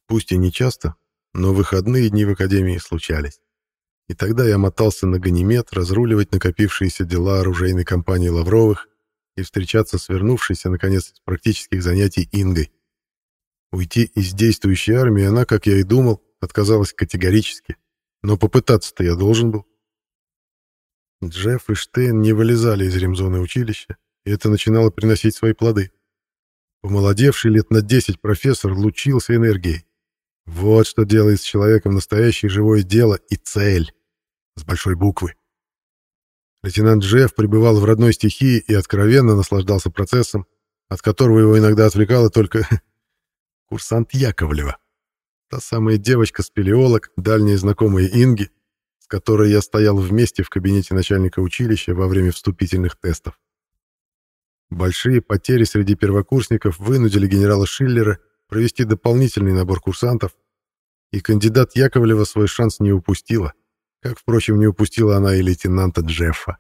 Пусть и не часто, но выходные дни в академии случались. И тогда я мотался на Ганимед разруливать накопившиеся дела оружейной компании Лавровых и встречаться с вернувшейся, наконец, из практических занятий Ингой. Уйти из действующей армии она, как я и думал, отказалась категорически. Но попытаться-то я должен был. Джефф и Штейн не вылезали из ремзоны училища, и это начинало приносить свои плоды. Помолодевший лет на 10 профессор лучился энергией. Вот что делает с человеком настоящее живое дело и цель. С большой буквы. Лейтенант Джефф пребывал в родной стихии и откровенно наслаждался процессом, от которого его иногда отвлекала только курсант Яковлева. Та самая девочка-спелеолог, дальняя знакомая Инги, с которой я стоял вместе в кабинете начальника училища во время вступительных тестов. Большие потери среди первокурсников вынудили генерала Шиллера провести дополнительный набор курсантов, и кандидат Яковлева свой шанс не упустила, как, впрочем, не упустила она и лейтенанта Джеффа.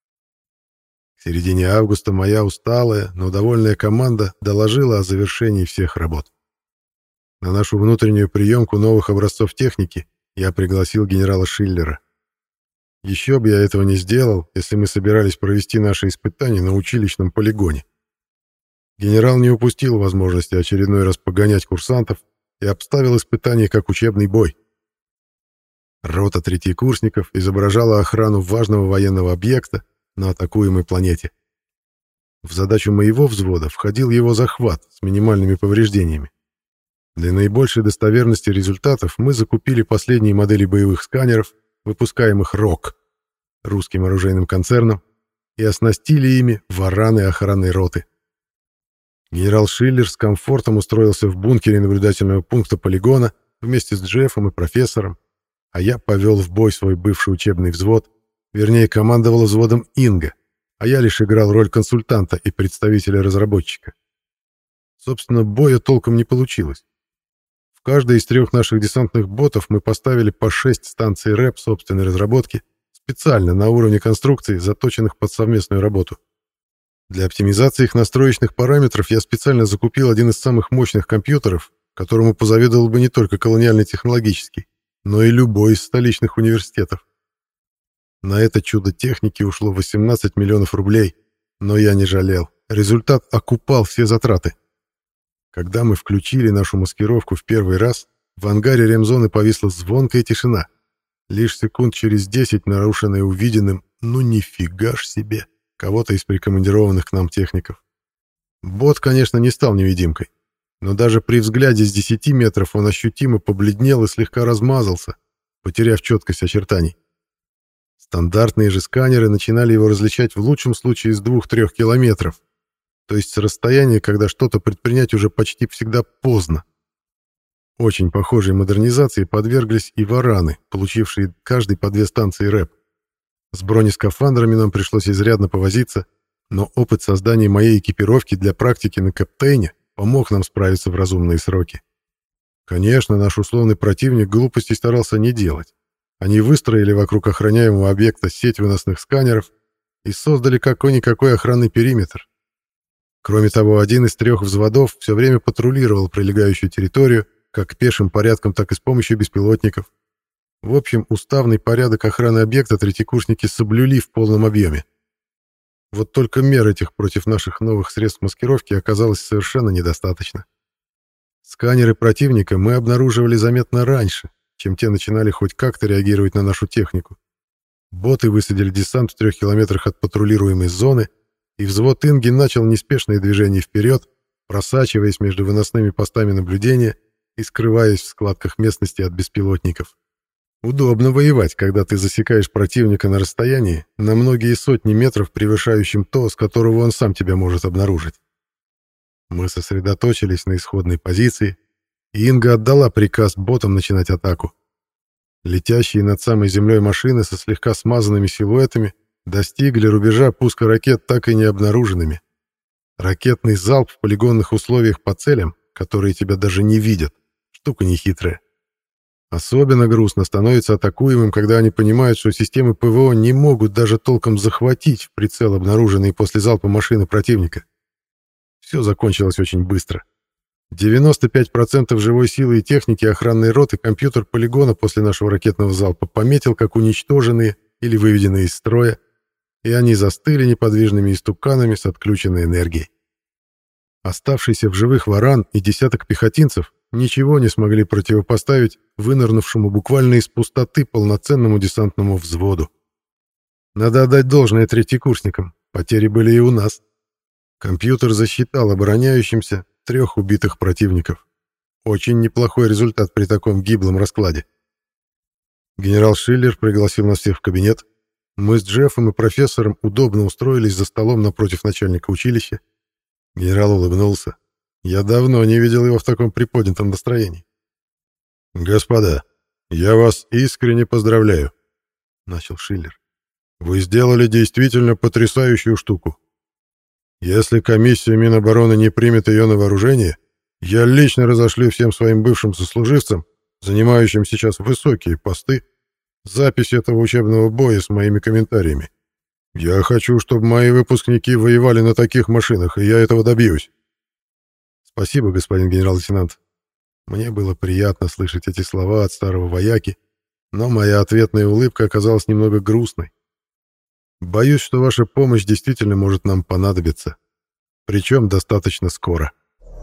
К середине августа моя усталая, но довольная команда доложила о завершении всех работ. На нашу внутреннюю приемку новых образцов техники я пригласил генерала Шиллера. Еще бы я этого не сделал, если мы собирались провести наши испытания на училищном полигоне. Генерал не упустил возможности очередной раз погонять курсантов и обставил испытания как учебный бой. Рота третьекурсников изображала охрану важного военного объекта на атакуемой планете. В задачу моего взвода входил его захват с минимальными повреждениями. Для наибольшей достоверности результатов мы закупили последние модели боевых сканеров, выпускаемых РОК, русским оружейным концерном, и оснастили ими вараны охранной роты. Генерал Шиллер с комфортом устроился в бункере наблюдательного пункта полигона вместе с Джеффом и профессором, а я повел в бой свой бывший учебный взвод, вернее, командовал взводом Инга, а я лишь играл роль консультанта и представителя-разработчика. Собственно, боя толком не получилось. В каждой из 3 наших десантных ботов мы поставили по 6 станций РЭП собственной разработки, специально на уровне конструкций, заточенных под совместную работу. Для оптимизации их настроечных параметров я специально закупил один из самых мощных компьютеров, которому позавидовал бы не только колониальный технологический, но и любой из столичных университетов. На это чудо техники ушло 18 миллионов рублей, но я не жалел. Результат окупал все затраты. Когда мы включили нашу маскировку в первый раз, в ангаре ремзоны повисла звонкая тишина. Лишь секунд через 10 нарушенная увиденным «ну нифига ж себе» кого-то из прикомандированных к нам техников. Бот, конечно, не стал невидимкой, но даже при взгляде с 10 метров он ощутимо побледнел и слегка размазался, потеряв четкость очертаний. Стандартные же сканеры начинали его различать в лучшем случае с 2-3 километров, то есть с расстояния, когда что-то предпринять уже почти всегда поздно. Очень похожей модернизации подверглись и вараны, получившие каждый по 2 станции РЭП. С бронескафандрами нам пришлось изрядно повозиться, но опыт создания моей экипировки для практики на Кэптейне помог нам справиться в разумные сроки. Конечно, наш условный противник глупостей старался не делать. Они выстроили вокруг охраняемого объекта сеть выносных сканеров и создали какой-никакой охранный периметр. Кроме того, один из 3 взводов все время патрулировал прилегающую территорию, как пешим порядком, так и с помощью беспилотников. В общем, уставный порядок охраны объекта третьекурсники соблюли в полном объеме. Вот только мер этих против наших новых средств маскировки оказалось совершенно недостаточно. Сканеры противника мы обнаруживали заметно раньше, чем те начинали хоть как-то реагировать на нашу технику. Боты высадили десант в 3 километрах от патрулируемой зоны, и взвод Инги начал неспешное движение вперед, просачиваясь между выносными постами наблюдения и скрываясь в складках местности от беспилотников. Удобно воевать, когда ты засекаешь противника на расстоянии, на многие сотни метров превышающим то, с которого он сам тебя может обнаружить. Мы сосредоточились на исходной позиции, и Инга отдала приказ ботам начинать атаку. Летящие над самой землей машины со слегка смазанными силуэтами достигли рубежа пуска ракет так и не обнаруженными. Ракетный залп в полигонных условиях по целям, которые тебя даже не видят, штука нехитрая. Особенно грустно становится атакуемым, когда они понимают, что системы ПВО не могут даже толком захватить в прицел обнаруженные после залпа машины противника. Все закончилось очень быстро. 95% живой силы и техники охранной роты компьютер полигона после нашего ракетного залпа пометил как уничтоженные или выведенные из строя, и они застыли неподвижными истуканами с отключенной энергией. Оставшийся в живых варан и десяток пехотинцев ничего не смогли противопоставить вынырнувшему буквально из пустоты полноценному десантному взводу. Надо отдать должное третьекурсникам, потери были и у нас. Компьютер засчитал обороняющимся 3 убитых противников. Очень неплохой результат при таком гиблом раскладе. Генерал Шиллер пригласил нас всех в кабинет. Мы с Джеффом и профессором удобно устроились за столом напротив начальника училища. Генерал улыбнулся. Я давно не видел его в таком приподнятом настроении. «Господа, я вас искренне поздравляю», — начал Шиллер. «Вы сделали действительно потрясающую штуку. Если комиссия Минобороны не примет ее на вооружение, я лично разошлю всем своим бывшим сослуживцам, занимающим сейчас высокие посты, запись этого учебного боя с моими комментариями. Я хочу, чтобы мои выпускники воевали на таких машинах, и я этого добьюсь». «Спасибо, господин генерал-лейтенант». Мне было приятно слышать эти слова от старого вояки, но моя ответная улыбка оказалась немного грустной. Боюсь, что ваша помощь действительно может нам понадобиться. Причем достаточно скоро.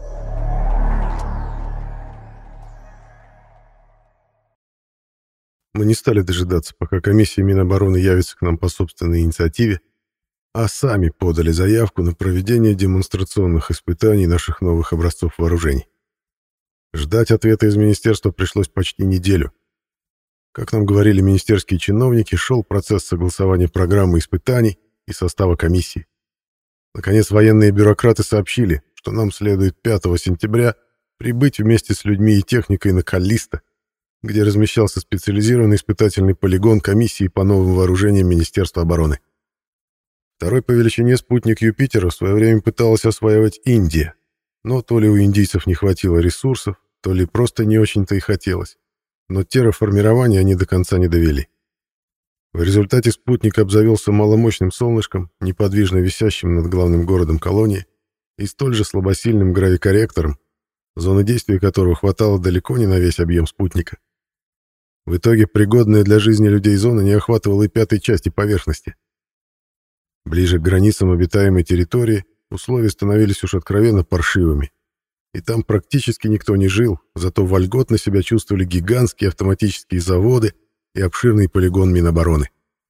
Мы не стали дожидаться, пока комиссия Минобороны явится к нам по собственной инициативе, а сами подали заявку на проведение демонстрационных испытаний наших новых образцов вооружений. Ждать ответа из министерства пришлось почти неделю. Как нам говорили министерские чиновники, шел процесс согласования программы испытаний и состава комиссии. Наконец, военные бюрократы сообщили, что нам следует 5 сентября прибыть вместе с людьми и техникой на Каллисто, где размещался специализированный испытательный полигон комиссии по новым вооружениям Министерства обороны. Второй по величине спутник Юпитера в свое время пыталась осваивать Индия, но то ли у индийцев не хватило ресурсов, то ли просто не очень-то и хотелось. Но терраформирование они до конца не довели. В результате спутник обзавелся маломощным солнышком, неподвижно висящим над главным городом колонии, и столь же слабосильным гравикорректором, зоны действия которого хватало далеко не на весь объем спутника. В итоге пригодная для жизни людей зона не охватывала и 1/5 части поверхности. Ближе к границам обитаемой территории условия становились уж откровенно паршивыми. И там практически никто не жил, зато вольготно себя чувствовали гигантские автоматические заводы и обширный полигон Минобороны.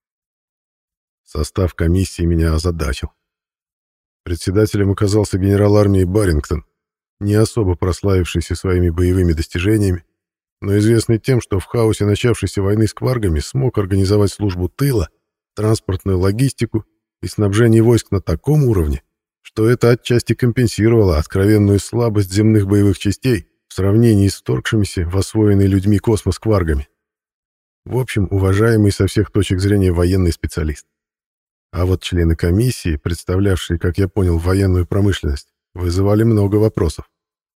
Состав комиссии меня озадачил. Председателем оказался генерал армии Барингтон, не особо прославившийся своими боевыми достижениями, но известный тем, что в хаосе начавшейся войны с кваргами смог организовать службу тыла, транспортную логистику и снабжение войск на таком уровне, что это отчасти компенсировало откровенную слабость земных боевых частей в сравнении с вторгшимися в освоенный людьми космос кваргами. В общем, уважаемый со всех точек зрения военный специалист. А вот члены комиссии, представлявшие, как я понял, военную промышленность, вызывали много вопросов.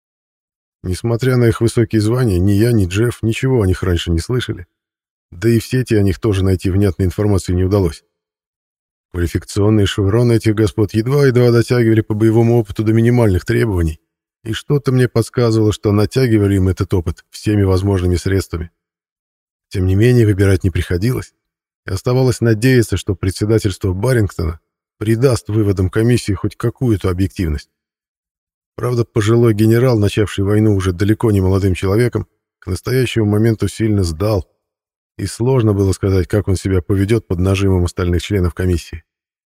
Несмотря на их высокие звания, ни я, ни Джефф ничего о них раньше не слышали. Да и в сети о них тоже найти внятной информации не удалось. Квалификационные шевроны этих господ едва-едва дотягивали по боевому опыту до минимальных требований, и что-то мне подсказывало, что натягивали им этот опыт всеми возможными средствами. Тем не менее, выбирать не приходилось, и оставалось надеяться, что председательство Барингтона придаст выводам комиссии хоть какую-то объективность. Правда, пожилой генерал, начавший войну уже далеко не молодым человеком, к настоящему моменту сильно сдал, и сложно было сказать, как он себя поведет под нажимом остальных членов комиссии.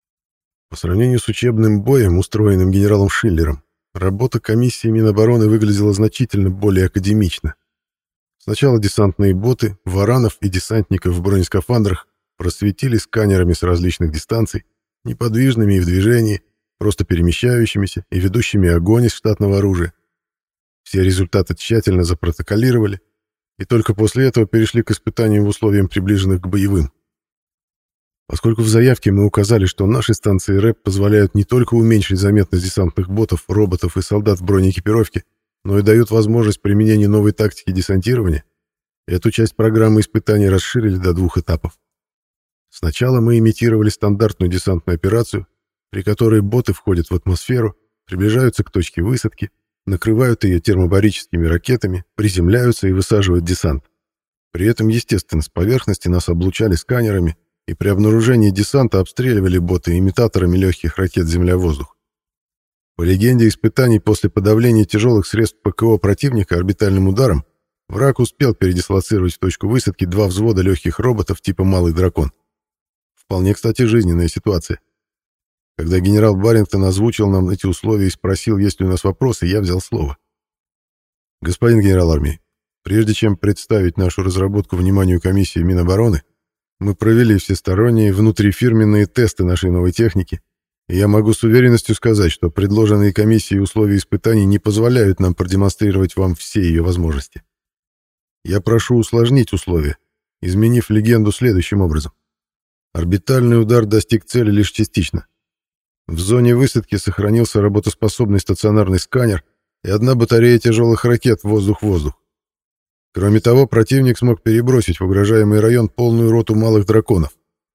По сравнению с учебным боем, устроенным генералом Шиллером, работа комиссии Минобороны выглядела значительно более академично. Сначала десантные боты, варанов и десантников в бронескафандрах просветили сканерами с различных дистанций, неподвижными и в движении, просто перемещающимися и ведущими огонь из штатного оружия. Все результаты тщательно запротоколировали, и только после этого перешли к испытаниям в условиях, приближенных к боевым. Поскольку в заявке мы указали, что наши станции РЭП позволяют не только уменьшить заметность десантных ботов, роботов и солдат в бронеэкипировке, но и дают возможность применения новой тактики десантирования, эту часть программы испытаний расширили до 2 этапов. Сначала мы имитировали стандартную десантную операцию, при которой боты входят в атмосферу, приближаются к точке высадки накрывают ее термобарическими ракетами, приземляются и высаживают десант. При этом, естественно, с поверхности нас облучали сканерами, и при обнаружении десанта обстреливали боты имитаторами легких ракет «Земля-воздух». По легенде испытаний, после подавления тяжелых средств ПКО противника орбитальным ударом, враг успел передислоцировать в точку высадки 2 взвода легких роботов типа «Малый дракон». Вполне, кстати, жизненная ситуация. Когда генерал Барингтон озвучил нам эти условия и спросил, есть ли у нас вопросы, я взял слово. Господин генерал армии, прежде чем представить нашу разработку вниманию комиссии Минобороны, мы провели всесторонние внутрифирменные тесты нашей новой техники, и я могу с уверенностью сказать, что предложенные комиссией условия испытаний не позволяют нам продемонстрировать вам все ее возможности. Я прошу усложнить условия, изменив легенду следующим образом. Орбитальный удар достиг цели лишь частично. В зоне высадки сохранился работоспособный стационарный сканер и 1 батарея тяжелых ракет воздух-воздух. Кроме того, противник смог перебросить в угрожаемый район полную роту малых драконов.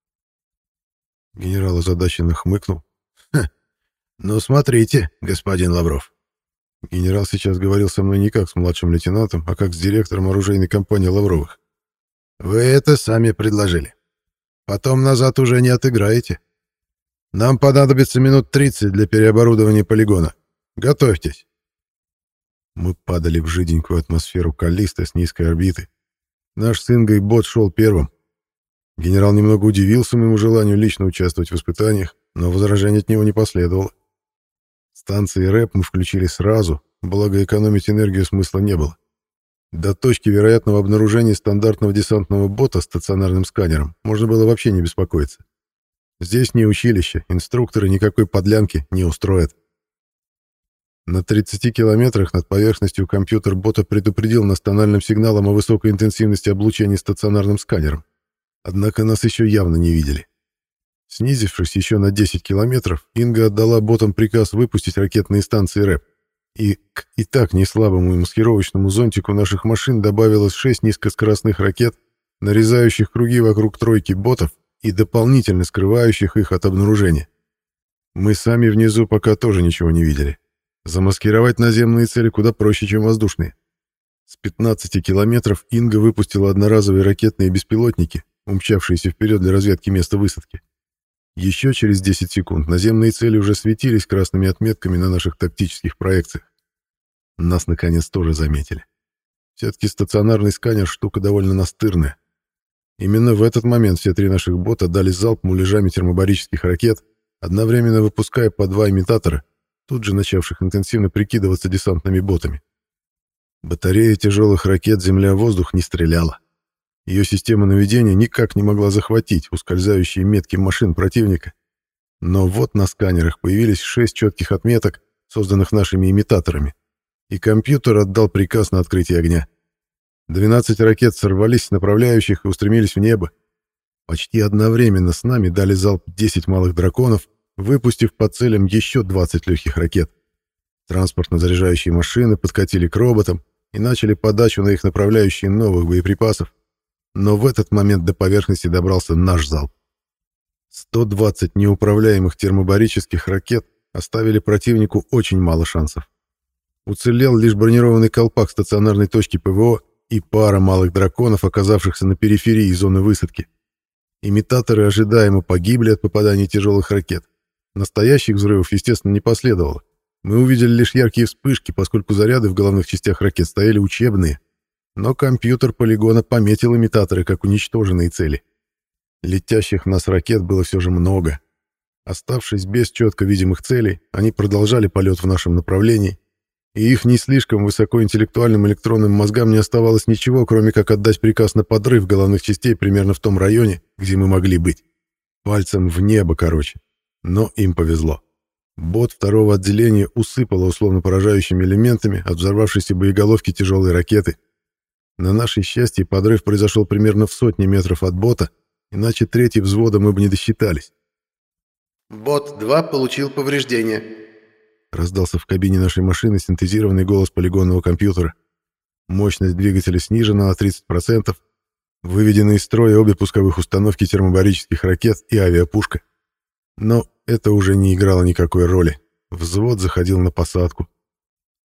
Генерал озадаченно хмыкнул. «Ну, смотрите, господин Лавров». Генерал сейчас говорил со мной не как с младшим лейтенантом, а как с директором оружейной компании Лавровых. «Вы это сами предложили. Потом назад уже не отыграете. Нам понадобится минут 30 для переоборудования полигона. Готовьтесь». Мы падали в жиденькую атмосферу Каллиста с низкой орбиты. Наш с Ингой бот шел первым. Генерал немного удивился моему желанию лично участвовать в испытаниях, но возражений от него не последовало. Станции РЭП мы включили сразу, благо экономить энергию смысла не было. До точки вероятного обнаружения стандартного десантного бота с стационарным сканером можно было вообще не беспокоиться. Здесь не училище, инструкторы никакой подлянки не устроят. На 30 километрах над поверхностью компьютер бота предупредил нас тональным сигналом о высокой интенсивности облучения стационарным сканером. Однако нас еще явно не видели. Снизившись еще на 10 километров, Инга отдала ботам приказ выпустить ракетные станции РЭП. И к и так неслабому и маскировочному зонтику наших машин добавилось 6 низкоскоростных ракет, нарезающих круги вокруг тройки ботов и дополнительно скрывающих их от обнаружения. Мы сами внизу пока тоже ничего не видели. Замаскировать наземные цели куда проще, чем воздушные. С 15 километров Инга выпустила одноразовые ракетные беспилотники, умчавшиеся вперед для разведки места высадки. Еще через 10 секунд наземные цели уже светились красными отметками на наших тактических проекциях. Нас, наконец, тоже заметили. Все-таки стационарный сканер — штука довольно настырная. Именно в этот момент все 3 наших бота дали залп муляжами термобарических ракет, одновременно выпуская по 2 имитатора, тут же начавших интенсивно прикидываться десантными ботами. Батарея тяжелых ракет «Земля-воздух» не стреляла. Ее система наведения никак не могла захватить ускользающие метки машин противника. Но вот на сканерах появились 6 четких отметок, созданных нашими имитаторами, и компьютер отдал приказ на открытие огня. 12 ракет сорвались с направляющих и устремились в небо. Почти одновременно с нами дали залп 10 малых драконов, выпустив по целям еще 20 легких ракет. Транспортно-заряжающие машины подкатили к роботам и начали подачу на их направляющие новых боеприпасов. Но в этот момент до поверхности добрался наш залп. 120 неуправляемых термобарических ракет оставили противнику очень мало шансов. Уцелел лишь бронированный колпак стационарной точки ПВО и пара малых драконов, оказавшихся на периферии зоны высадки. Имитаторы ожидаемо погибли от попаданий тяжелых ракет. Настоящих взрывов, естественно, не последовало. Мы увидели лишь яркие вспышки, поскольку заряды в головных частях ракет стояли учебные. Но компьютер полигона пометил имитаторы как уничтоженные цели. Летящих в нас ракет было все же много. Оставшись без четко видимых целей, они продолжали полет в нашем направлении, и их не слишком высокоинтеллектуальным электронным мозгам не оставалось ничего, кроме как отдать приказ на подрыв головных частей примерно в том районе, где мы могли быть. Пальцем в небо, короче. Но им повезло. Бот второго отделения усыпало условно поражающими элементами от взорвавшейся боеголовки тяжелой ракеты. На наше счастье, подрыв произошел примерно в 100 метров от бота, иначе третий взвода мы бы не досчитались. «Бот-2 получил повреждения», — раздался в кабине нашей машины синтезированный голос полигонного компьютера. Мощность двигателя снижена на 30%, выведены из строя обе пусковых установки термобарических ракет и авиапушка. Но это уже не играло никакой роли. Взвод заходил на посадку.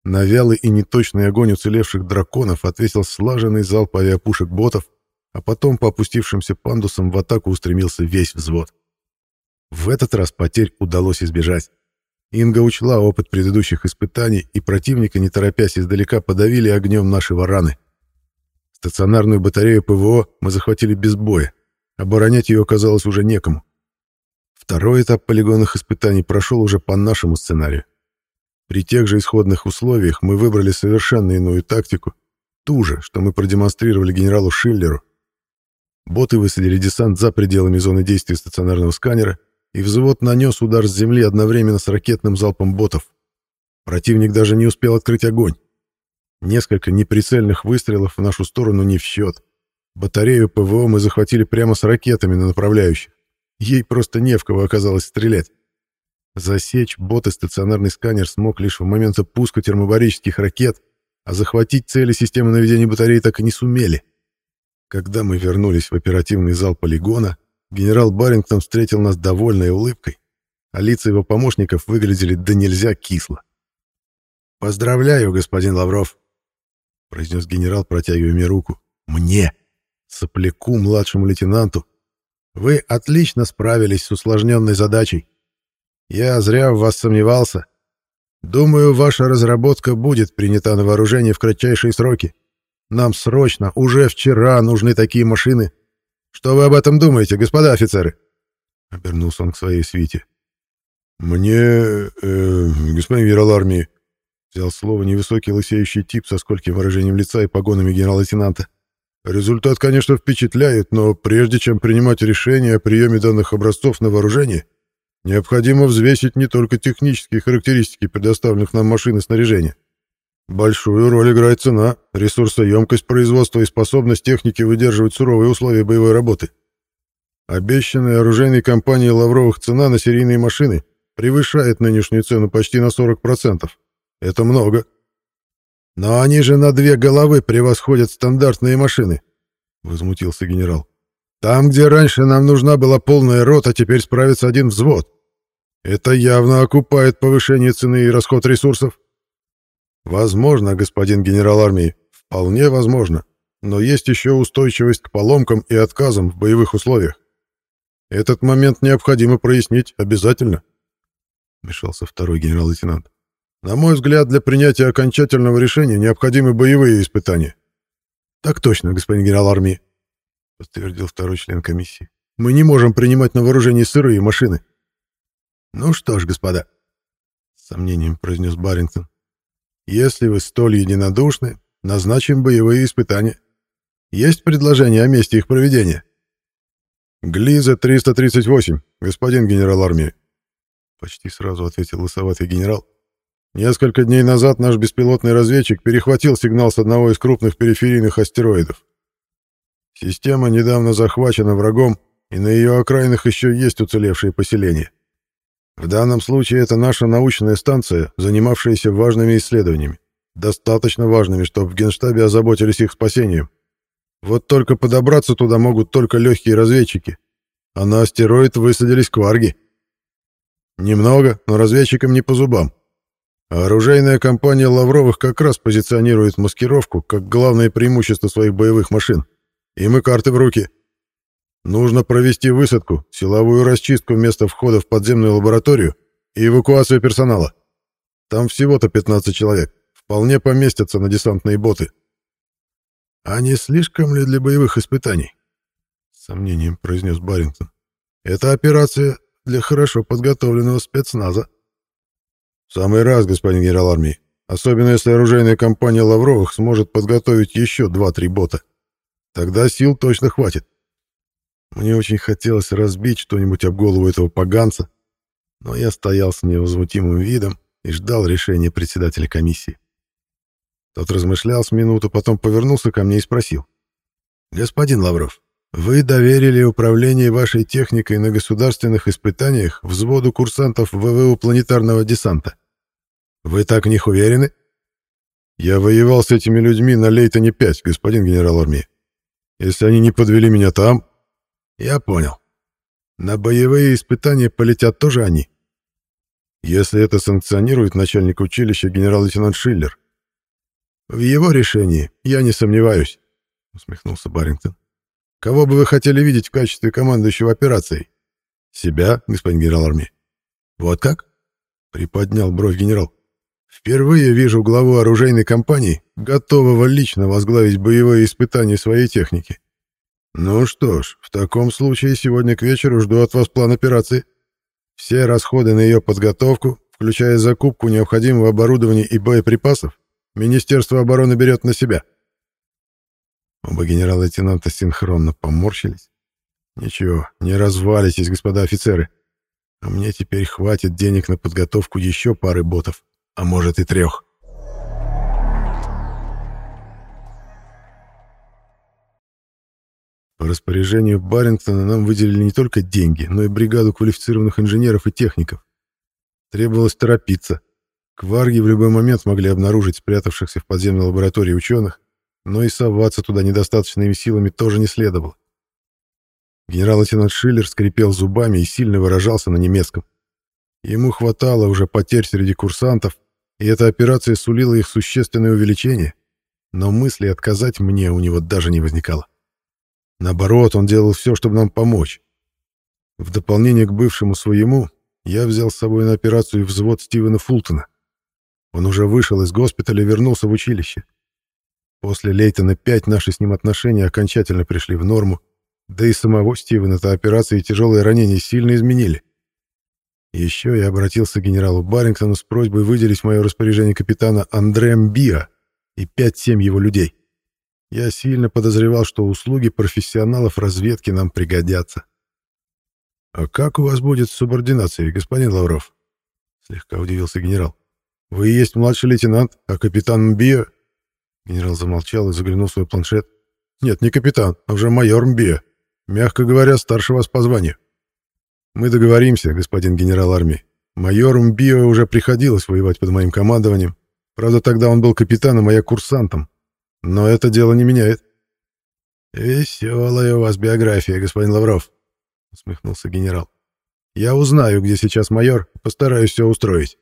На вялый и неточный огонь уцелевших драконов ответил слаженный залп авиапушек ботов, а потом по опустившимся пандусам в атаку устремился весь взвод. В этот раз потерь удалось избежать. Инга учла опыт предыдущих испытаний, и противника, не торопясь, издалека подавили огнем наши вараны. Стационарную батарею ПВО мы захватили без боя. Оборонять ее оказалось уже некому. Второй этап полигонных испытаний прошел уже по нашему сценарию. При тех же исходных условиях мы выбрали совершенно иную тактику, ту же, что мы продемонстрировали генералу Шиллеру. Боты высадили десант за пределами зоны действия стационарного сканера, и взвод нанес удар с земли одновременно с ракетным залпом ботов. Противник даже не успел открыть огонь. Несколько неприцельных выстрелов в нашу сторону не в счет. Батарею ПВО мы захватили прямо с ракетами на направляющих. Ей просто не в кого оказалось стрелять. Засечь бот и стационарный сканер смог лишь в момент пуска термобарических ракет, а захватить цели системы наведения батареи так и не сумели. Когда мы вернулись в оперативный зал полигона, генерал Барингтон встретил нас довольной улыбкой, а лица его помощников выглядели да нельзя кисло. «Поздравляю, господин Лавров», — произнес генерал, протягивая мне руку. «Мне, сопляку, младшему лейтенанту. Вы отлично справились с усложненной задачей. Я зря в вас сомневался. Думаю, ваша разработка будет принята на вооружение в кратчайшие сроки. Нам срочно, уже вчера, нужны такие машины. Что вы об этом думаете, господа офицеры?» Обернулся он к своей свите. «Мне, господин генерал армии», — взял слово невысокий лысеющий тип со скольким выражением лица и погонами генерал-лейтенанта. «Результат, конечно, впечатляет, но прежде чем принимать решение о приеме данных образцов на вооружение, необходимо взвесить не только технические характеристики предоставленных нам машин и снаряжения. Большую роль играет цена, ресурсоемкость производства и способность техники выдерживать суровые условия боевой работы. Обещанная оружейной компанией Лавровых цена на серийные машины превышает нынешнюю цену почти на 40%. Это много. Но они же на 2 головы превосходят стандартные машины, — возмутился генерал. Там, где раньше нам нужна была полная рота, теперь справится один взвод. Это явно окупает повышение цены и расход ресурсов. Возможно, господин генерал армии, вполне возможно, но есть еще устойчивость к поломкам и отказам в боевых условиях. Этот момент необходимо прояснить обязательно, — вмешался второй генерал-лейтенант. На мой взгляд, для принятия окончательного решения необходимы боевые испытания. Так точно, господин генерал армии, — подтвердил второй член комиссии. Мы не можем принимать на вооружение сырые машины. Ну что ж, господа, — с сомнением произнес Барингтон, — если вы столь единодушны, назначим боевые испытания. Есть предложение о месте их проведения? Глиза 338, господин генерал армии, — почти сразу ответил лысоватый генерал. Несколько дней назад наш беспилотный разведчик перехватил сигнал с одного из крупных периферийных астероидов. Система недавно захвачена врагом, и на ее окраинах еще есть уцелевшие поселения. В данном случае это наша научная станция, занимавшаяся важными исследованиями, достаточно важными, чтобы в Генштабе озаботились их спасением. Вот только подобраться туда могут только легкие разведчики, а на астероид высадились кварги. Немного, но разведчикам не по зубам. А оружейная компания Лавровых как раз позиционирует маскировку как главное преимущество своих боевых машин. Им и карты в руки. Нужно провести высадку, силовую расчистку места входа в подземную лабораторию и эвакуацию персонала. Там всего-то 15 человек. Вполне поместятся на десантные боты. А не слишком ли для боевых испытаний? С сомнением произнес Барингтон. Это операция для хорошо подготовленного спецназа. В самый раз, господин генерал армии. Особенно если оружейная компания Лавровых сможет подготовить еще 2-3 бота. Тогда сил точно хватит. Мне очень хотелось разбить что-нибудь об голову этого поганца, но я стоял с невозмутимым видом и ждал решения председателя комиссии. Тот размышлял с минуту, потом повернулся ко мне и спросил. «Господин Лавров, вы доверили управление вашей техникой на государственных испытаниях взводу курсантов ВВУ планетарного десанта. Вы так в них уверены?» «Я воевал с этими людьми на Лейтоне-5, господин генерал армии. Если они не подвели меня там...» «Я понял. На боевые испытания полетят тоже они?» если это санкционирует начальник училища генерал-лейтенант Шиллер. В его решении я не сомневаюсь, усмехнулся Барингтон. Кого бы вы хотели видеть в качестве командующего операцией? Себя, господин генерал армии. Вот как? Приподнял бровь генерал. Впервые вижу главу оружейной компании, готового лично возглавить боевые испытания своей техники. Ну что ж, в таком случае сегодня к вечеру жду от вас план операции. Все расходы на ее подготовку, включая закупку необходимого оборудования и боеприпасов, Министерство обороны берет на себя. Оба генерал-лейтенанта синхронно поморщились. Ничего, не развалитесь, господа офицеры. А мне теперь хватит денег на подготовку еще пары ботов, а может и 3. По распоряжению Барингтона нам выделили не только деньги, но и бригаду квалифицированных инженеров и техников. Требовалось торопиться. Кварги в любой момент могли обнаружить спрятавшихся в подземной лаборатории ученых, но и соваться туда недостаточными силами тоже не следовало. Генерал-лейтенант Шиллер скрипел зубами и сильно выражался на немецком. Ему хватало уже потерь среди курсантов, и эта операция сулила их существенное увеличение, но мысли отказать мне у него даже не возникало. Наоборот, он делал все, чтобы нам помочь. В дополнение к бывшему своему, я взял с собой на операцию взвод Стивена Фултона. Он уже вышел из госпиталя и вернулся в училище. После Лейтона 5 наши с ним отношения окончательно пришли в норму, да и самого Стивена-то операция и тяжелые ранения сильно изменили. Еще я обратился к генералу Барингтону с просьбой выделить в мое распоряжение капитана Андре Мбиа и 5-7 его людей. Я сильно подозревал, что услуги профессионалов разведки нам пригодятся. «А как у вас будет с субординацией, господин Лавров?» — слегка удивился генерал. «Вы и есть младший лейтенант, а капитан Мбиа...» Генерал замолчал и заглянул в свой планшет. «Нет, не капитан, а уже майор Мбиа. Мягко говоря, старше вас по званию». «Мы договоримся, господин генерал армии. Майору Мбиа уже приходилось воевать под моим командованием. Правда, тогда он был капитаном, а я курсантом. Но это дело не меняет». «Веселая у вас биография, господин Лавров», — усмехнулся генерал. «Я узнаю, где сейчас майор, и постараюсь все устроить».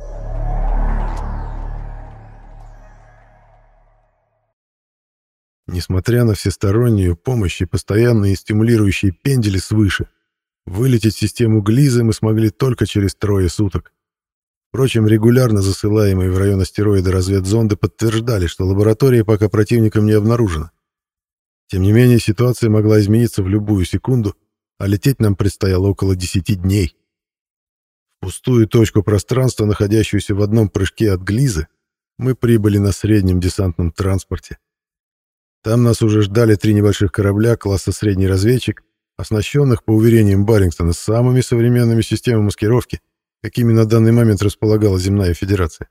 Несмотря на всестороннюю помощь и постоянные стимулирующие пендели свыше, вылететь в систему Глизы мы смогли только через 3 суток. Впрочем, регулярно засылаемые в район астероида разведзонды подтверждали, что лаборатория пока противником не обнаружена. Тем не менее, ситуация могла измениться в любую секунду, а лететь нам предстояло около 10 дней. В пустую точку пространства, находящуюся в одном прыжке от Глизы, мы прибыли на среднем десантном транспорте. Там нас уже ждали 3 небольших корабля класса «Средний разведчик», оснащенных, по уверениям Барингтона, самыми современными системами маскировки, какими на данный момент располагала Земная Федерация.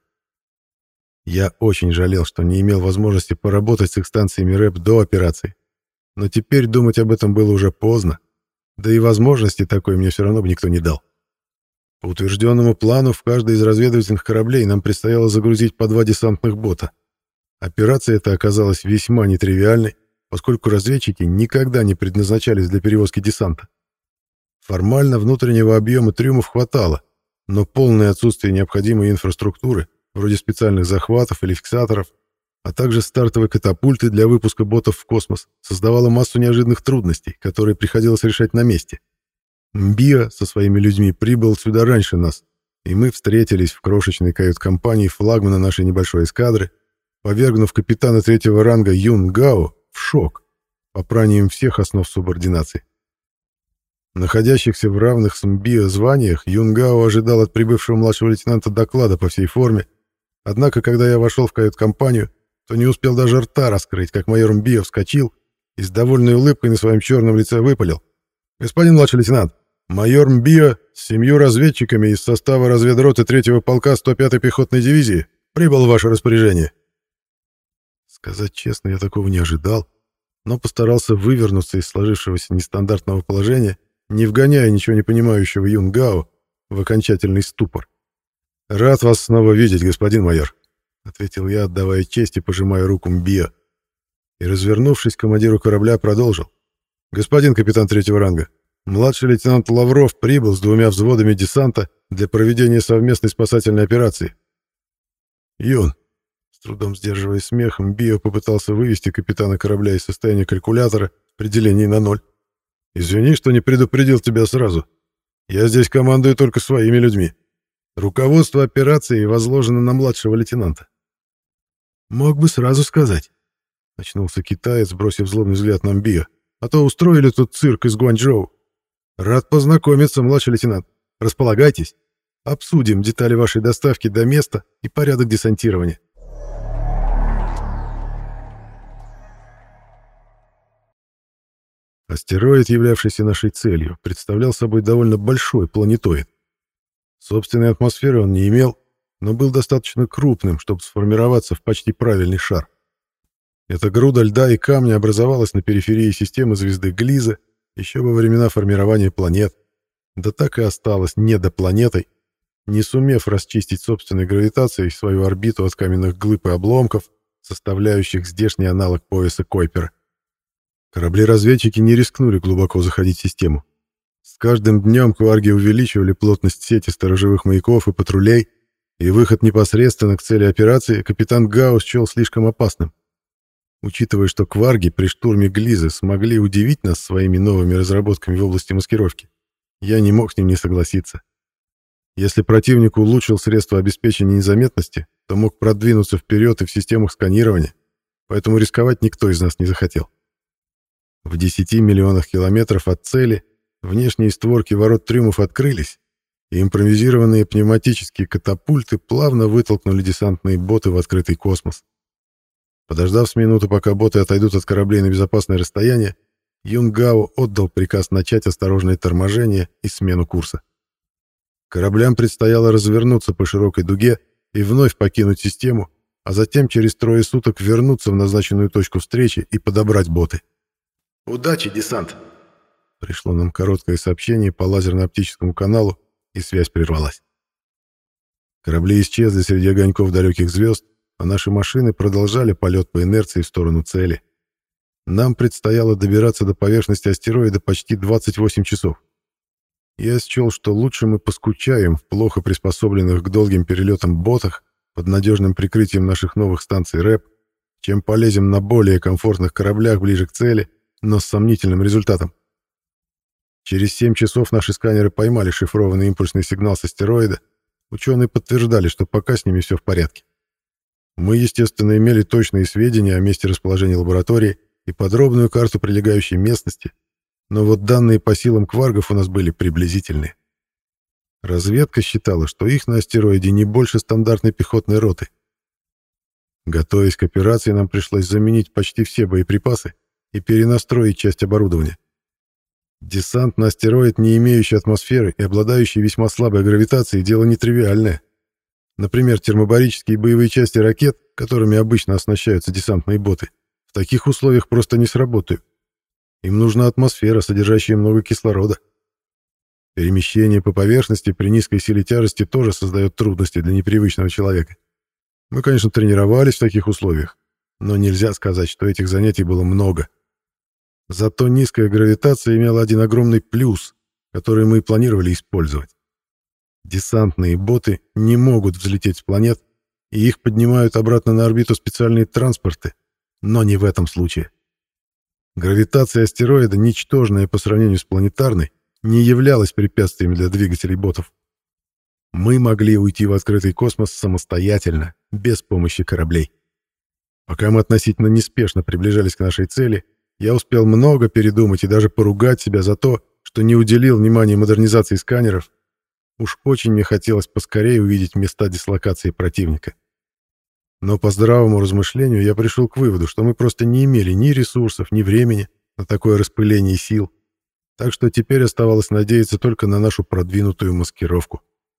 Я очень жалел, что не имел возможности поработать с их станциями РЭП до операции, но теперь думать об этом было уже поздно, да и возможности такой мне все равно бы никто не дал. По утвержденному плану в каждый из разведывательных кораблей нам предстояло загрузить по 2 десантных бота. Операция эта оказалась весьма нетривиальной, поскольку разведчики никогда не предназначались для перевозки десанта. Формально внутреннего объема трюмов хватало, но полное отсутствие необходимой инфраструктуры, вроде специальных захватов или фиксаторов, а также стартовой катапульты для выпуска ботов в космос, создавало массу неожиданных трудностей, которые приходилось решать на месте. Мбиа со своими людьми прибыл сюда раньше нас, и мы встретились в крошечной кают-компании флагмана нашей небольшой эскадры, повергнув капитана 3-го ранга Юн Гао в шок попранием всех основ субординации. Находящихся в равных с Мбиа званиях, Юн Гао ожидал от прибывшего младшего лейтенанта доклада по всей форме, однако, когда я вошел в кают-компанию, то не успел даже рта раскрыть, как майор Мбиа вскочил и с довольной улыбкой на своем черном лице выпалил: «Господин младший лейтенант, майор Мбиа с 7 разведчиками из состава разведроты 3-го полка 105-й пехотной дивизии прибыл в ваше распоряжение». Сказать честно, я такого не ожидал, но постарался вывернуться из сложившегося нестандартного положения, не вгоняя ничего не понимающего Юн Гао в окончательный ступор. «Рад вас снова видеть, господин майор», — ответил я, отдавая честь и пожимая руку Мбиа. И, развернувшись к командиру корабля, продолжил: «Господин капитан 3-го ранга, Младший лейтенант Лавров прибыл с 2 взводами десанта для проведения совместной спасательной операции. Юн, с трудом сдерживая смехом, Био попытался вывести капитана корабля из состояния калькулятора при делении на 0. «Извини, что не предупредил тебя сразу. Я здесь командую только своими людьми. Руководство операцией возложено на младшего лейтенанта». «Мог бы сразу сказать», — очнулся китаец, бросив злобный взгляд на Био. «А то устроили тут цирк из Гуанчжоу. Рад познакомиться, младший лейтенант. Располагайтесь. Обсудим детали вашей доставки до места и порядок десантирования». Астероид, являвшийся нашей целью, представлял собой довольно большой планетоид. Собственной атмосферы он не имел, но был достаточно крупным, чтобы сформироваться в почти правильный шар. Эта груда льда и камня образовалась на периферии системы звезды Глиза еще во времена формирования планет, да так и осталась недопланетой, не сумев расчистить собственной гравитацией свою орбиту от каменных глыб и обломков, составляющих здешний аналог пояса Койпера. Корабли-разведчики не рискнули глубоко заходить в систему. С каждым днем кварги увеличивали плотность сети сторожевых маяков и патрулей, и выход непосредственно к цели операции капитан Гаусс счел слишком опасным. Учитывая, что кварги при штурме Глизы смогли удивить нас своими новыми разработками в области маскировки, я не мог с ним не согласиться. Если противник улучшил средства обеспечения незаметности, то мог продвинуться вперед и в системах сканирования, поэтому рисковать никто из нас не захотел. В 10 миллионах километров от цели внешние створки ворот трюмов открылись, и импровизированные пневматические катапульты плавно вытолкнули десантные боты в открытый космос. Подождав с минуту, пока боты отойдут от кораблей на безопасное расстояние, Юн Гао отдал приказ начать осторожное торможение и смену курса. Кораблям предстояло развернуться по широкой дуге и вновь покинуть систему, а затем через 3 суток вернуться в назначенную точку встречи и подобрать боты. «Удачи, десант!» Пришло нам короткое сообщение по лазерно-оптическому каналу, и связь прервалась. Корабли исчезли среди огоньков далеких звезд, а наши машины продолжали полет по инерции в сторону цели. Нам предстояло добираться до поверхности астероида почти 28 часов. Я счел, что лучше мы поскучаем в плохо приспособленных к долгим перелетам ботах под надежным прикрытием наших новых станций РЭП, чем полезем на более комфортных кораблях ближе к цели, но с сомнительным результатом. Через 7 часов наши сканеры поймали шифрованный импульсный сигнал с астероида. Ученые подтверждали, что пока с ними все в порядке. Мы, естественно, имели точные сведения о месте расположения лаборатории и подробную карту прилегающей местности, но вот данные по силам кваргов у нас были приблизительные. Разведка считала, что их на астероиде не больше стандартной пехотной роты. Готовясь к операции, нам пришлось заменить почти все боеприпасы и перенастроить часть оборудования. Десант на астероид, не имеющий атмосферы и обладающий весьма слабой гравитацией, дело нетривиальное. Например, термобарические боевые части ракет, которыми обычно оснащаются десантные боты, в таких условиях просто не сработают. Им нужна атмосфера, содержащая много кислорода. Перемещение по поверхности при низкой силе тяжести тоже создает трудности для непривычного человека. Мы, конечно, тренировались в таких условиях, но нельзя сказать, что этих занятий было много. Зато низкая гравитация имела один огромный плюс, который мы и планировали использовать. Десантные боты не могут взлететь с планет, и их поднимают обратно на орбиту специальные транспорты, но не в этом случае. Гравитация астероида, ничтожная по сравнению с планетарной, не являлась препятствием для двигателей ботов. Мы могли уйти в открытый космос самостоятельно, без помощи кораблей. Пока мы относительно неспешно приближались к нашей цели, я успел много передумать и даже поругать себя за то, что не уделил внимания модернизации сканеров. Уж очень мне хотелось поскорее увидеть места дислокации противника. Но по здравому размышлению я пришел к выводу, что мы просто не имели ни ресурсов, ни времени на такое распыление сил, так что теперь оставалось надеяться только на нашу продвинутую маскировку.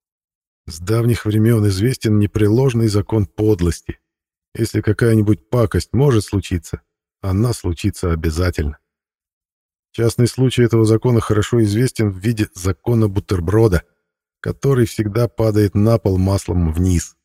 С давних времен известен непреложный закон подлости. Если какая-нибудь пакость может случиться, она случится обязательно. Частный случай этого закона хорошо известен в виде закона бутерброда, который всегда падает на пол маслом вниз.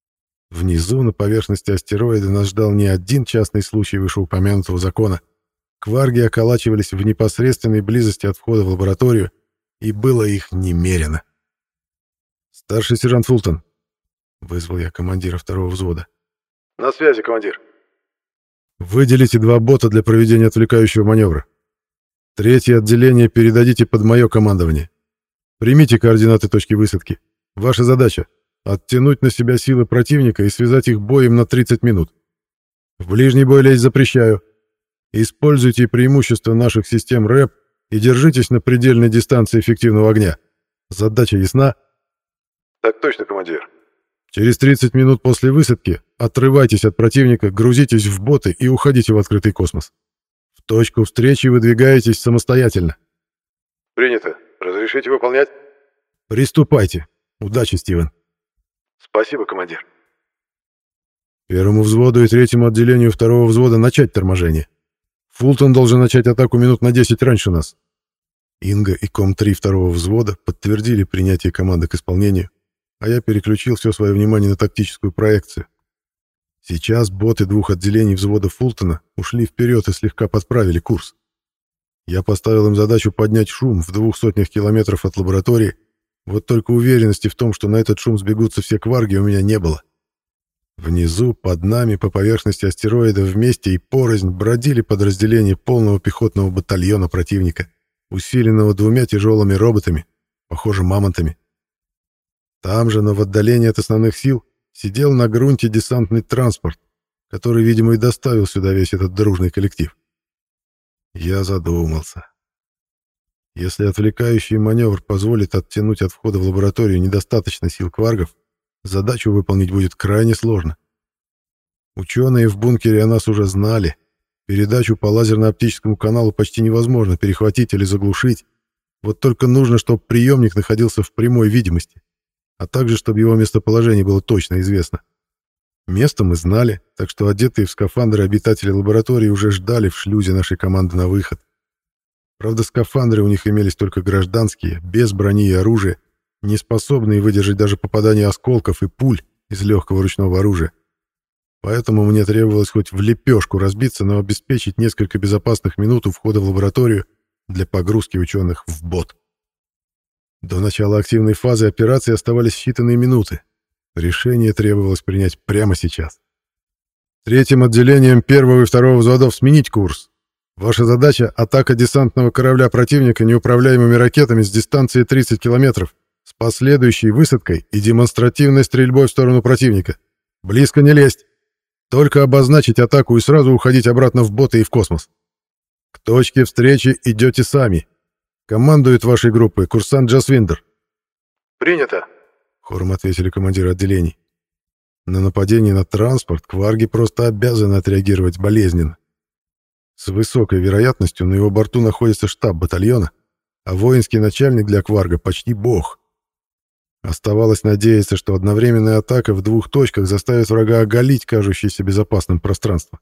Внизу, на поверхности астероида, нас ждал не один частный случай вышеупомянутого закона, Кварги околачивались в непосредственной близости от входа в лабораторию, и было их немерено. «Старший сержант Фултон», — вызвал я командира второго взвода. На связи, командир. «Выделите 2 бота для проведения отвлекающего маневра. 3-е отделение передадите под мое командование. Примите координаты точки высадки. Ваша задача — оттянуть на себя силы противника и связать их боем на 30 минут. В ближний бой лезть запрещаю. Используйте преимущества наших систем РЭП и держитесь на предельной дистанции эффективного огня. Задача ясна?» Так точно, командир. «Через 30 минут после высадки отрывайтесь от противника, грузитесь в боты и уходите в открытый космос. В точку встречи выдвигаетесь самостоятельно». Принято. Разрешите выполнять? «Приступайте. Удачи, Стивен». Спасибо, командир. Первому взводу и 3-му отделению 2-го взвода начать торможение. Фултон должен начать атаку минут на 10 раньше нас. Инга и Ком-3 2-го взвода подтвердили принятие команды к исполнению, а я переключил все свое внимание на тактическую проекцию. Сейчас боты 2 отделений взвода Фултона ушли вперед и слегка подправили курс. Я поставил им задачу поднять шум в 200 километров от лаборатории, вот только уверенности в том, что на этот шум сбегутся все кварги, у меня не было. Внизу, под нами, по поверхности астероида вместе и порознь бродили подразделения полного пехотного батальона противника, усиленного 2 тяжелыми роботами, похоже, мамонтами. Там же, но в отдалении от основных сил, сидел на грунте десантный транспорт, который, видимо, и доставил сюда весь этот дружный коллектив. Я задумался. Если отвлекающий маневр позволит оттянуть от входа в лабораторию недостаточно сил кваргов, задачу выполнить будет крайне сложно. Ученые в бункере о нас уже знали. Передачу по лазерно-оптическому каналу почти невозможно перехватить или заглушить. Вот только нужно, чтобы приемник находился в прямой видимости, а также, чтобы его местоположение было точно известно. Место мы знали, так что одетые в скафандры обитатели лаборатории уже ждали в шлюзе нашей команды на выход. Правда, скафандры у них имелись только гражданские, без брони и оружия, не способные выдержать даже попадание осколков и пуль из легкого ручного оружия. Поэтому мне требовалось хоть в лепешку разбиться, но обеспечить несколько безопасных минут у входа в лабораторию для погрузки ученых в бот. До начала активной фазы операции оставались считанные минуты. Решение требовалось принять прямо сейчас. 3-м отделением 1-го и 2-го взводов сменить курс. Ваша задача — атака десантного корабля противника неуправляемыми ракетами с дистанции 30 километров, с последующей высадкой и демонстративной стрельбой в сторону противника. Близко не лезть. Только обозначить атаку и сразу уходить обратно в боты и в космос. К точке встречи идете сами. Командует вашей группой курсант Джасвиндер. Принято. Хором ответили командиры отделений. На нападение на транспорт кварги просто обязаны отреагировать болезненно. С высокой вероятностью на его борту находится штаб батальона, а воинский начальник для кварга почти бог. Оставалось надеяться, что одновременная атака в 2 точках заставит врага оголить кажущееся безопасным пространство.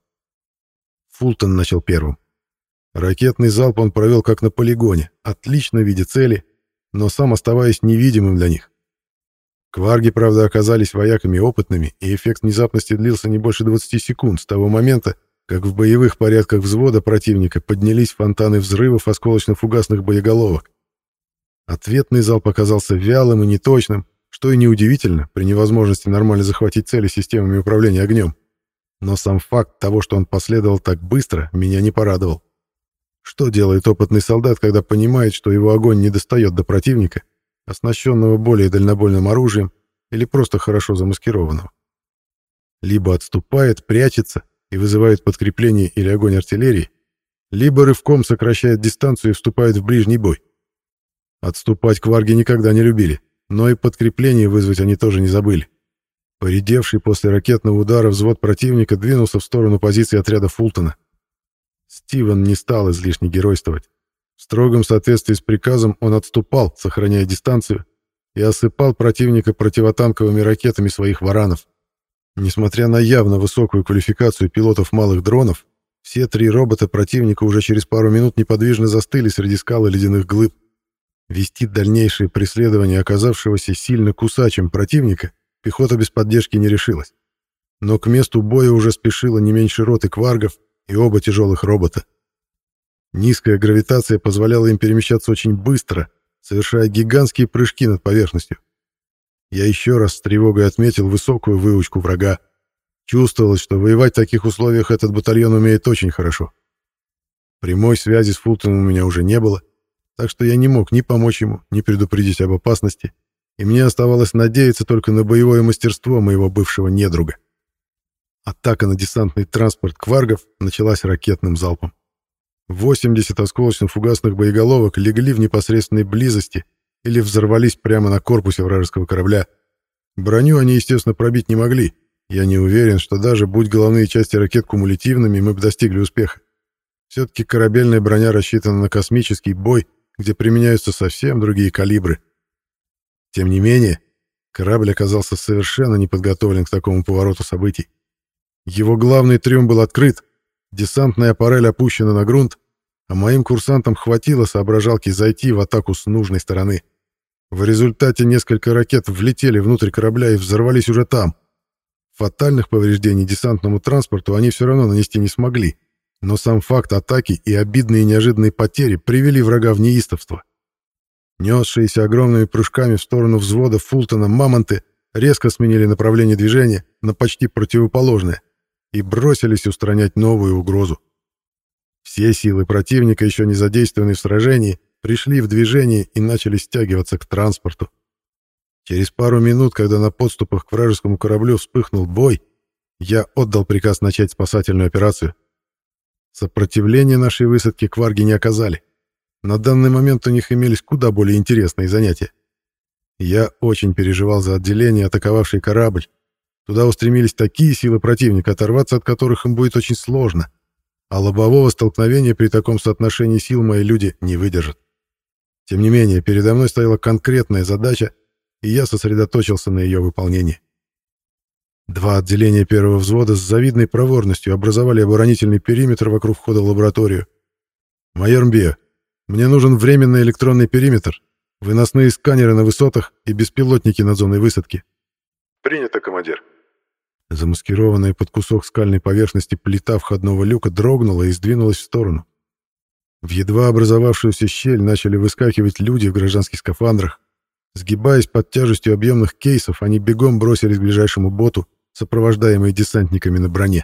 Фултон начал первым. Ракетный залп он провел как на полигоне, отлично видя цели, но сам оставаясь невидимым для них. Кварги, правда, оказались вояками опытными, и эффект внезапности длился не больше 20 секунд с того момента, как в боевых порядках взвода противника поднялись фонтаны взрывов осколочно-фугасных боеголовок. Ответный залп оказался вялым и неточным, что и неудивительно при невозможности нормально захватить цели системами управления огнем. Но сам факт того, что он последовал так быстро, меня не порадовал. Что делает опытный солдат, когда понимает, что его огонь не достает до противника, оснащенного более дальнобойным оружием или просто хорошо замаскированного? Либо отступает, прячется и вызывает подкрепление или огонь артиллерии, либо рывком сокращает дистанцию и вступает в ближний бой. Отступать кварги никогда не любили, но и подкрепление вызвать они тоже не забыли. Поредевший после ракетного удара взвод противника двинулся в сторону позиции отряда Фултона. Стивен не стал излишне геройствовать. В строгом соответствии с приказом он отступал, сохраняя дистанцию, и осыпал противника противотанковыми ракетами своих «Варанов». Несмотря на явно высокую квалификацию пилотов малых дронов, все 3 робота противника уже через пару минут неподвижно застыли среди скал и ледяных глыб. Вести дальнейшее преследование оказавшегося сильно кусачим противника пехота без поддержки не решилась. Но к месту боя уже спешило не меньше роты кваргов и оба тяжелых робота. Низкая гравитация позволяла им перемещаться очень быстро, совершая гигантские прыжки над поверхностью. Я еще раз с тревогой отметил высокую выучку врага. Чувствовалось, что воевать в таких условиях этот батальон умеет очень хорошо. Прямой связи с Фултоном у меня уже не было, так что я не мог ни помочь ему, ни предупредить об опасности, и мне оставалось надеяться только на боевое мастерство моего бывшего недруга. Атака на десантный транспорт кваргов началась ракетным залпом. 80 осколочно-фугасных боеголовок легли в непосредственной близости или взорвались прямо на корпусе вражеского корабля. Броню они, естественно, пробить не могли. Я не уверен, что даже будь головные части ракет кумулятивными, мы бы достигли успеха. Все-таки корабельная броня рассчитана на космический бой, где применяются совсем другие калибры. Тем не менее, корабль оказался совершенно не подготовлен к такому повороту событий. Его главный трюм был открыт, десантная аппарель опущена на грунт, а моим курсантам хватило соображалки зайти в атаку с нужной стороны. В результате несколько ракет влетели внутрь корабля и взорвались уже там. Фатальных повреждений десантному транспорту они все равно нанести не смогли, но сам факт атаки и обидные неожиданные потери привели врага в неистовство. Несшиеся огромными прыжками в сторону взвода Фултона мамонты резко сменили направление движения на почти противоположное и бросились устранять новую угрозу. Все силы противника, еще не задействованные в сражении, пришли в движение и начали стягиваться к транспорту. Через пару минут, когда на подступах к вражескому кораблю вспыхнул бой, я отдал приказ начать спасательную операцию. Сопротивления нашей высадке кварги не оказали. На данный момент у них имелись куда более интересные занятия. Я очень переживал за отделение, атаковавший корабль. Туда устремились такие силы противника, оторваться от которых им будет очень сложно. А лобового столкновения при таком соотношении сил мои люди не выдержат. Тем не менее, передо мной стояла конкретная задача, и я сосредоточился на ее выполнении. Два отделения первого взвода с завидной проворностью образовали оборонительный периметр вокруг входа в лабораторию. «Майор Мбио, мне нужен временный электронный периметр, выносные сканеры на высотах и беспилотники над зоной высадки». «Принято, командир». Замаскированная под кусок скальной поверхности плита входного люка дрогнула и сдвинулась в сторону. В едва образовавшуюся щель начали выскакивать люди в гражданских скафандрах. Сгибаясь под тяжестью объемных кейсов, они бегом бросились к ближайшему боту, сопровождаемые десантниками на броне.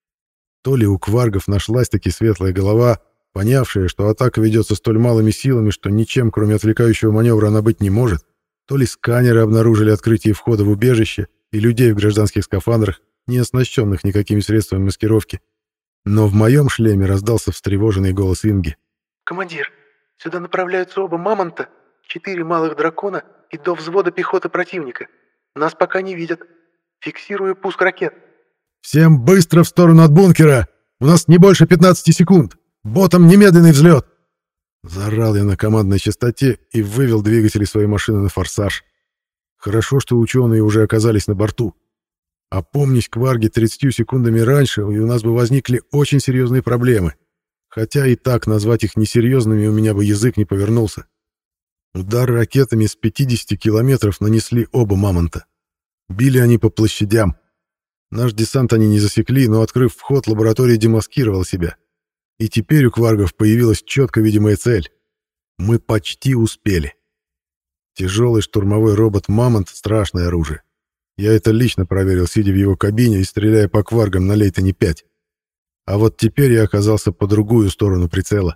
То ли у кваргов нашлась-таки светлая голова, понявшая, что атака ведется столь малыми силами, что ничем, кроме отвлекающего маневра, она быть не может, то ли сканеры обнаружили открытие входа в убежище и людей в гражданских скафандрах, не оснащенных никакими средствами маскировки. Но в моем шлеме раздался встревоженный голос Инги. «Командир, сюда направляются оба мамонта, 4 малых дракона и до взвода пехоты противника. Нас пока не видят. Фиксирую пуск ракет». «Всем быстро в сторону от бункера! У нас не больше 15 секунд! Ботам немедленный взлет!» Заорал я на командной частоте и вывел двигатели своей машины на форсаж. Хорошо, что ученые уже оказались на борту. Опомнись кварги 30 секундами раньше, и у нас бы возникли очень серьезные проблемы. Хотя и так назвать их несерьезными у меня бы язык не повернулся. Удар ракетами с 50 километров нанесли оба мамонта. Били они по площадям. Наш десант они не засекли, но, открыв вход, лаборатория демаскировала себя. И теперь у кваргов появилась четко видимая цель. Мы почти успели. Тяжелый штурмовой робот «Мамонт» — страшное оружие. Я это лично проверил, сидя в его кабине и стреляя по кваргам на Лейтоне-5. А вот теперь я оказался по другую сторону прицела.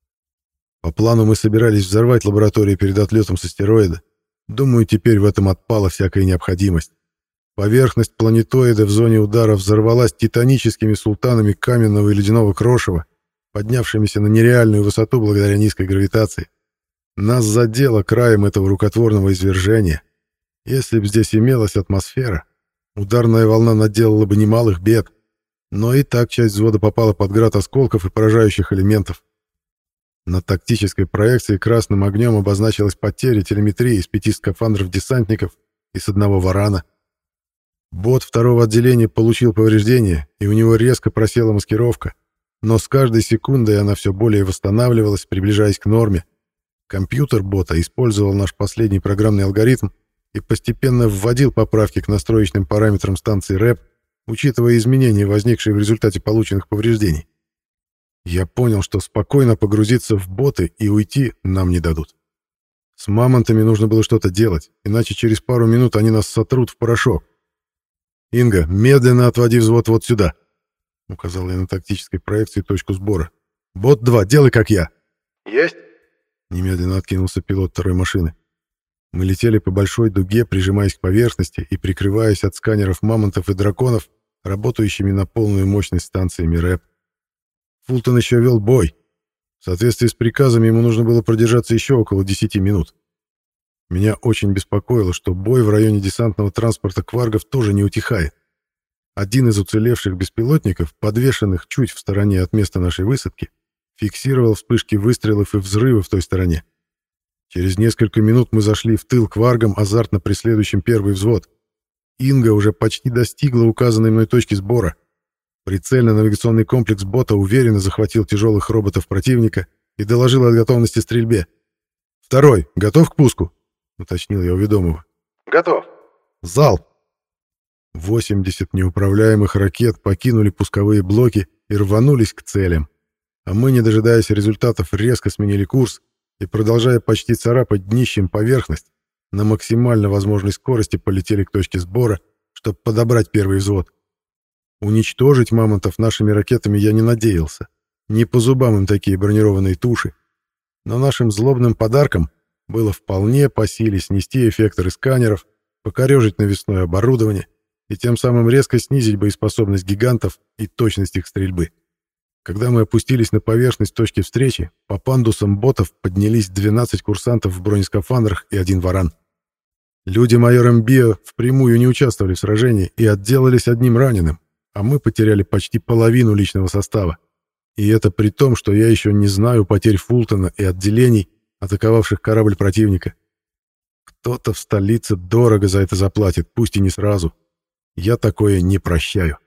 По плану мы собирались взорвать лабораторию перед отлетом с астероида. Думаю, теперь в этом отпала всякая необходимость. Поверхность планетоида в зоне удара взорвалась титаническими султанами каменного и ледяного крошева, поднявшимися на нереальную высоту благодаря низкой гравитации. Нас задело краем этого рукотворного извержения. Если б здесь имелась атмосфера, ударная волна наделала бы немалых бед, но и так часть взвода попала под град осколков и поражающих элементов. На тактической проекции красным огнем обозначилась потеря телеметрии из 5 скафандров десантников и с 1 варана. Бот второго отделения получил повреждения, и у него резко просела маскировка, но с каждой секундой она все более восстанавливалась, приближаясь к норме. Компьютер бота использовал наш последний программный алгоритм и постепенно вводил поправки к настроечным параметрам станции РЭП, учитывая изменения, возникшие в результате полученных повреждений. Я понял, что спокойно погрузиться в боты и уйти нам не дадут. С мамонтами нужно было что-то делать, иначе через пару минут они нас сотрут в порошок. «Инга, медленно отводи взвод вот сюда», — указал я на тактической проекции точку сбора. «Бот 2, делай как я». Есть? Немедленно откинулся пилот второй машины. Мы летели по большой дуге, прижимаясь к поверхности и прикрываясь от сканеров мамонтов и драконов, работающими на полную мощность станциями РЭП. Фултон еще вел бой. В соответствии с приказами ему нужно было продержаться еще около 10 минут. Меня очень беспокоило, что бой в районе десантного транспорта кваргов тоже не утихает. Один из уцелевших беспилотников, подвешенных чуть в стороне от места нашей высадки, фиксировал вспышки выстрелов и взрывы в той стороне. Через несколько минут мы зашли в тыл кваргам, азартно преследующим первый взвод. Инга уже почти достигла указанной мной точки сбора. Прицельно-навигационный комплекс бота уверенно захватил тяжелых роботов противника и доложил о готовности стрельбе. «Второй, готов к пуску?» — уточнил я у ведомого. Готов. «Залп!» 80 неуправляемых ракет покинули пусковые блоки и рванулись к целям. А мы, не дожидаясь результатов, резко сменили курс и, продолжая почти царапать днищем поверхность, на максимально возможной скорости полетели к точке сбора, чтобы подобрать первый взвод. Уничтожить мамонтов нашими ракетами я не надеялся. Не по зубам им такие бронированные туши. Но нашим злобным подарком было вполне по силе снести эффекторы сканеров, покорежить навесное оборудование и тем самым резко снизить боеспособность гигантов и точность их стрельбы. Когда мы опустились на поверхность точки встречи, по пандусам ботов поднялись 12 курсантов в бронескафандрах и один варан. Люди майора Мбио впрямую не участвовали в сражении и отделались одним раненым, а мы потеряли почти половину личного состава. И это при том, что я еще не знаю потерь Фултона и отделений, атаковавших корабль противника. Кто-то в столице дорого за это заплатит, пусть и не сразу. Я такое не прощаю.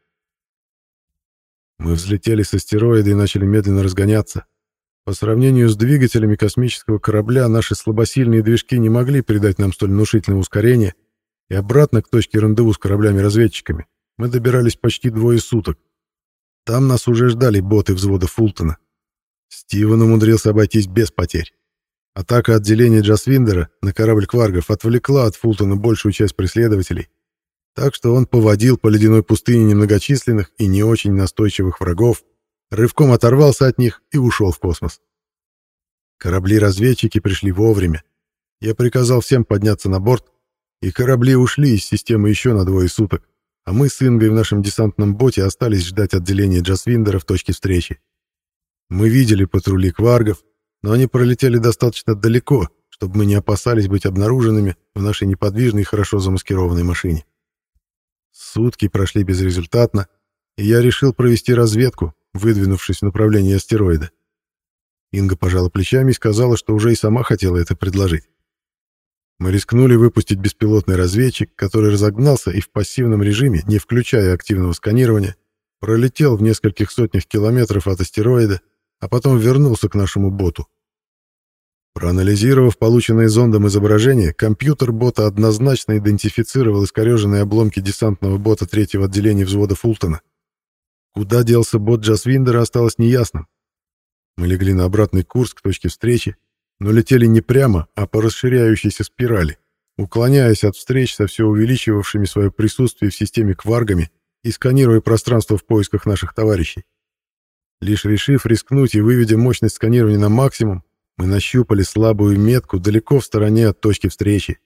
Мы взлетели с астероида и начали медленно разгоняться. По сравнению с двигателями космического корабля, наши слабосильные движки не могли придать нам столь внушительного ускорения, и обратно к точке рандеву с кораблями-разведчиками мы добирались почти 2 суток. Там нас уже ждали боты взвода Фултона. Стивен умудрился обойтись без потерь. Атака отделения Джасвиндера на корабль кваргов отвлекла от Фултона большую часть преследователей, так что он поводил по ледяной пустыне немногочисленных и не очень настойчивых врагов, рывком оторвался от них и ушел в космос. Корабли-разведчики пришли вовремя. Я приказал всем подняться на борт, и корабли ушли из системы еще на 2 суток, а мы с Ингой в нашем десантном боте остались ждать отделения Джасвиндера в точке встречи. Мы видели патрули кваргов, но они пролетели достаточно далеко, чтобы мы не опасались быть обнаруженными в нашей неподвижной и хорошо замаскированной машине. Сутки прошли безрезультатно, и я решил провести разведку, выдвинувшись в направлении астероида. Инга пожала плечами и сказала, что уже и сама хотела это предложить. Мы рискнули выпустить беспилотный разведчик, который разогнался и в пассивном режиме, не включая активного сканирования, пролетел в нескольких сотнях километров от астероида, а потом вернулся к нашему боту. Проанализировав полученное зондом изображение, компьютер бота однозначно идентифицировал искореженные обломки десантного бота 3-го отделения взвода Фултона. Куда делся бот Джасвиндера, осталось неясным. Мы легли на обратный курс к точке встречи, но летели не прямо, а по расширяющейся спирали, уклоняясь от встреч со все увеличивавшими свое присутствие в системе кваргами и сканируя пространство в поисках наших товарищей. Лишь решив рискнуть и выведя мощность сканирования на максимум, мы нащупали слабую метку далеко в стороне от точки встречи.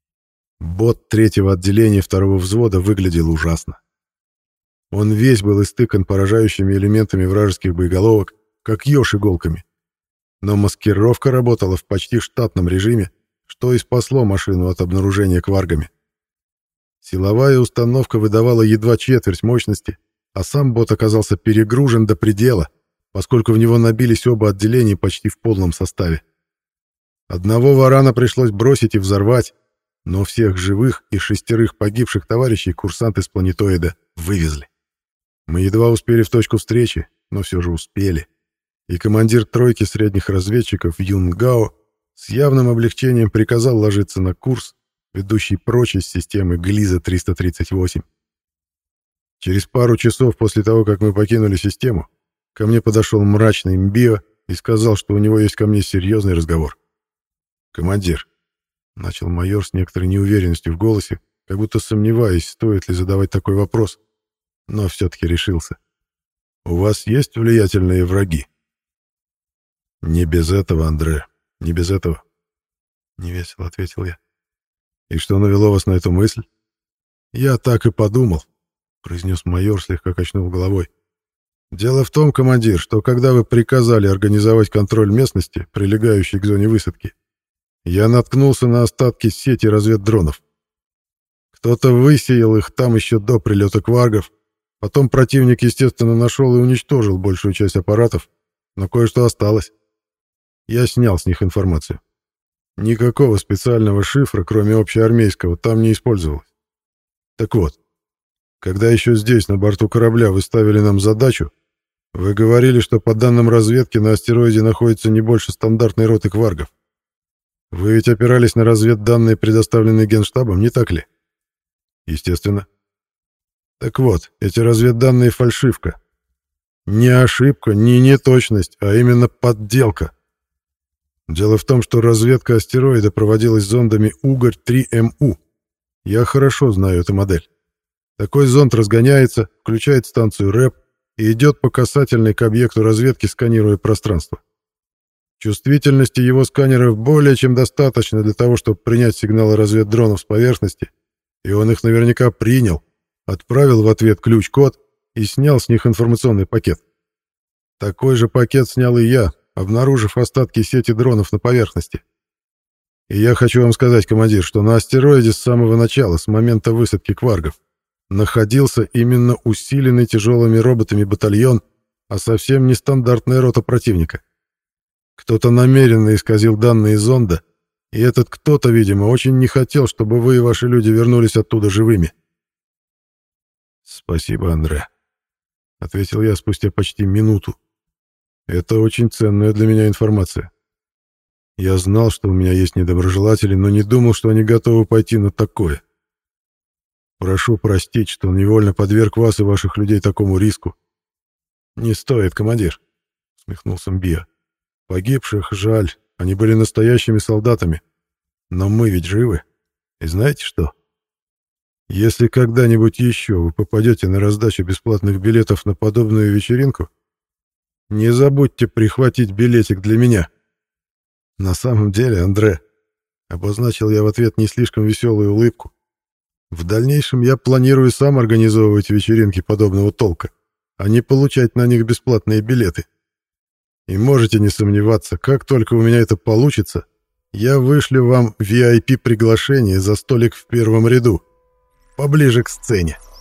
Бот 3-го отделения 2-го взвода выглядел ужасно. Он весь был истыкан поражающими элементами вражеских боеголовок, как еж иголками. Но маскировка работала в почти штатном режиме, что и спасло машину от обнаружения кваргами. Силовая установка выдавала едва четверть мощности, а сам бот оказался перегружен до предела, поскольку в него набились оба отделения почти в полном составе. Одного варана пришлось бросить и взорвать, но всех живых и 6 погибших товарищей курсанты с планетоида вывезли. Мы едва успели в точку встречи, но все же успели. И командир тройки средних разведчиков Юн Гао с явным облегчением приказал ложиться на курс, ведущий прочь из системы Глиза-338. Через пару часов после того, как мы покинули систему, ко мне подошел мрачный Мбио и сказал, что у него есть ко мне серьезный разговор. «Командир», — начал майор с некоторой неуверенностью в голосе, как будто сомневаясь, стоит ли задавать такой вопрос, но все-таки решился. «У вас есть влиятельные враги?» «Не без этого, Андре, не без этого», — невесело ответил я. «И что навело вас на эту мысль?» «Я так и подумал», — произнес майор, слегка качнув головой. «Дело в том, командир, что когда вы приказали организовать контроль местности, прилегающей к зоне высадки, я наткнулся на остатки сети разведдронов. Кто-то высеял их там еще до прилета кваргов, потом противник, естественно, нашел и уничтожил большую часть аппаратов, но кое-что осталось. Я снял с них информацию. Никакого специального шифра, кроме общеармейского, там не использовалось. Так вот, когда еще здесь, на борту корабля, вы ставили нам задачу, вы говорили, что по данным разведки на астероиде находится не больше стандартной роты кваргов. Вы ведь опирались на разведданные, предоставленные Генштабом, не так ли? Естественно. Так вот, эти разведданные — фальшивка. Не ошибка, не неточность, а именно подделка. Дело в том, что разведка астероида проводилась зондами Угорь-3МУ. Я хорошо знаю эту модель. Такой зонд разгоняется, включает станцию РЭП и идет по касательной к объекту разведки, сканируя пространство. Чувствительности его сканеров более чем достаточно для того, чтобы принять сигналы разведдронов с поверхности, и он их наверняка принял, отправил в ответ ключ-код и снял с них информационный пакет. Такой же пакет снял и я, обнаружив остатки сети дронов на поверхности. И я хочу вам сказать, командир, что на астероиде с самого начала, с момента высадки кваргов, находился именно усиленный тяжелыми роботами батальон, а совсем не стандартная рота противника. Кто-то намеренно исказил данные зонда, и этот кто-то, видимо, очень не хотел, чтобы вы и ваши люди вернулись оттуда живыми. «Спасибо, Андре», — ответил я спустя почти минуту. «Это очень ценная для меня информация. Я знал, что у меня есть недоброжелатели, но не думал, что они готовы пойти на такое. Прошу простить, что невольно подверг вас и ваших людей такому риску». «Не стоит, командир», — усмехнулся Мбио. «Погибших жаль, они были настоящими солдатами. Но мы ведь живы. И знаете что? Если когда-нибудь еще вы попадете на раздачу бесплатных билетов на подобную вечеринку, не забудьте прихватить билетик для меня». «На самом деле, Андре», — обозначил я в ответ не слишком веселую улыбку, «в дальнейшем я планирую сам организовывать вечеринки подобного толка, а не получать на них бесплатные билеты. И можете не сомневаться, как только у меня это получится, я вышлю вам VIP-приглашение за столик в первом ряду, поближе к сцене».